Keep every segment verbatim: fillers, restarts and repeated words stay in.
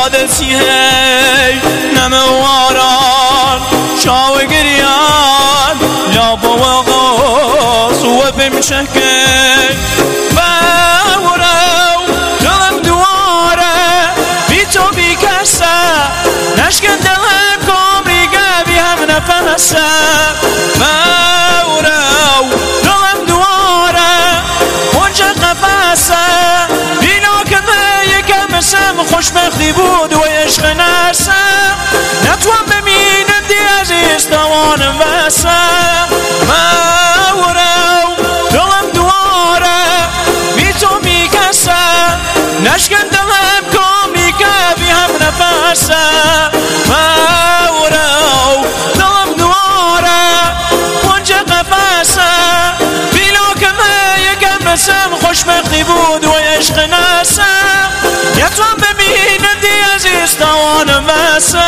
دلسی هی نمواران شاو گریان لابا و غاز و بمشکل باورو دلم دواره بی تو بی کسه نشکن دلم کامری گبی هم نفسه باورو دلم دواره اونجا قفسه بینا کنه یکم سم خوشبختی بود و عشق نرسه نتوان ببینم دی عزیز توانم وسه باورو دلم دواره بی تو بی کسه نشکن دلم کامی که بی هم نفسه باورو دلم دواره اونجا قفسه بینا کنه یکم سم خوشبختی بود و عشق نرسه نتوان ببینم دی عزیز توانم وسه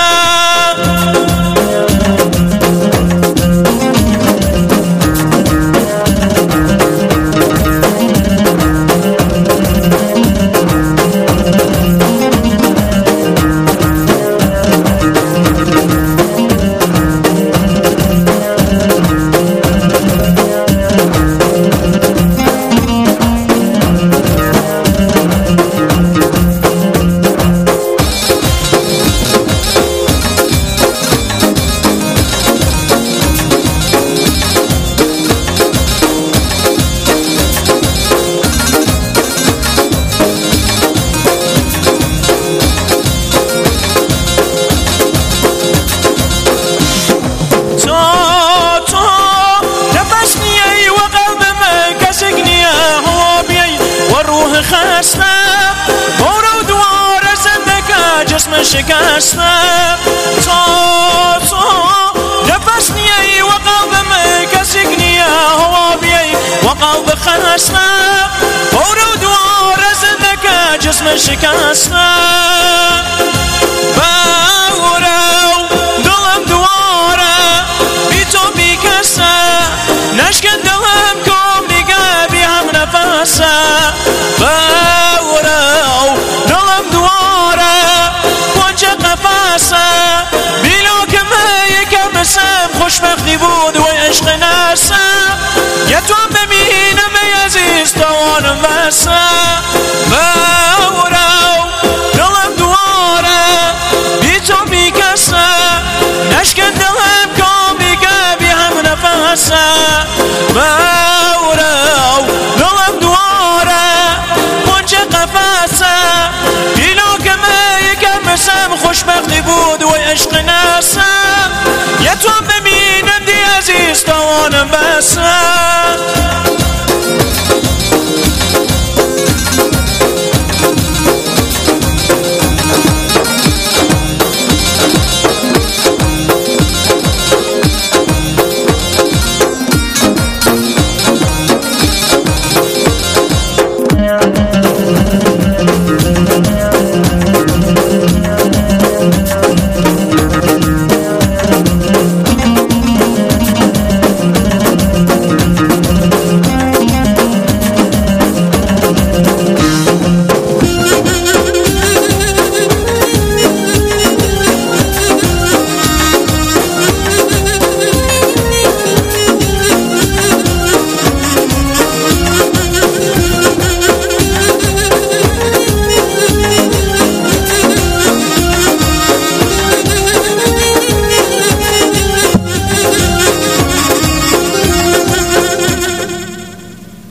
شکستم تا تو نفس نیایی و قلبم کسیک نیا هوا بیایی و قلب خستم برو دواره زنده که جسم شکستم برو دلم دواره بی تو بی کسه نشکن دلم کن دیگه بی هم نفسه برو دلم دواره بینا که من یکم سم خوشبختی بود و عشق نرسم یتوان ببینم ای عزیز توانم وسه باورو دلم دواره بی تو بی کسه نشکن دلم کن دیگه بی هم نفسه باورو دلم دواره اونجا قفسه بینا که من یکم سم خوشبختی بود و عشق نرسم یتوان ببینم دی عزیز توانم بسم